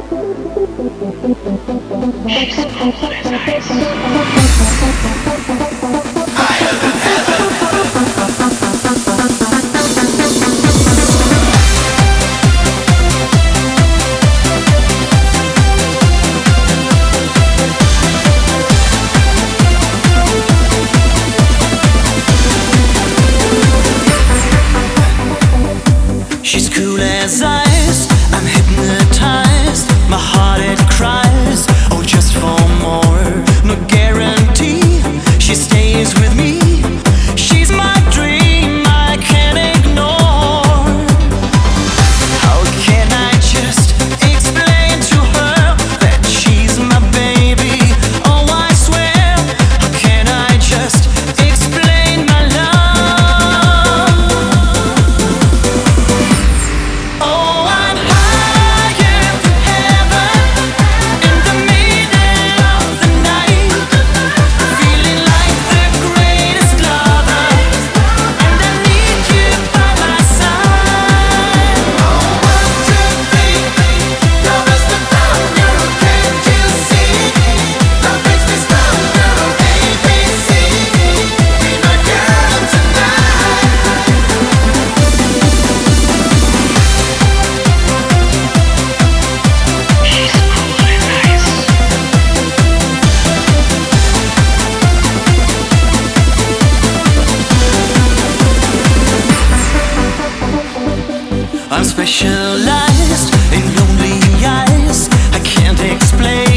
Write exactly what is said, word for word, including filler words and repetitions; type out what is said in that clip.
She's cool as ice, I'm hypnotized. My heart it cries, oh just for more. No guarantee, she stays with me. She's my dream, I can't ignore. How can I just explain to her that she's my baby? Oh I swear, how can I just explain my love? Oh, I'm higher than heaven, in the middle of the night, feeling like the greatest lover, and I need you by my side. Oh, one, two, three, love is the thunder, can't you see? Love makes me stronger, A B C, be my girl tonight. I'm specialized in lonely eyes. I can't explain.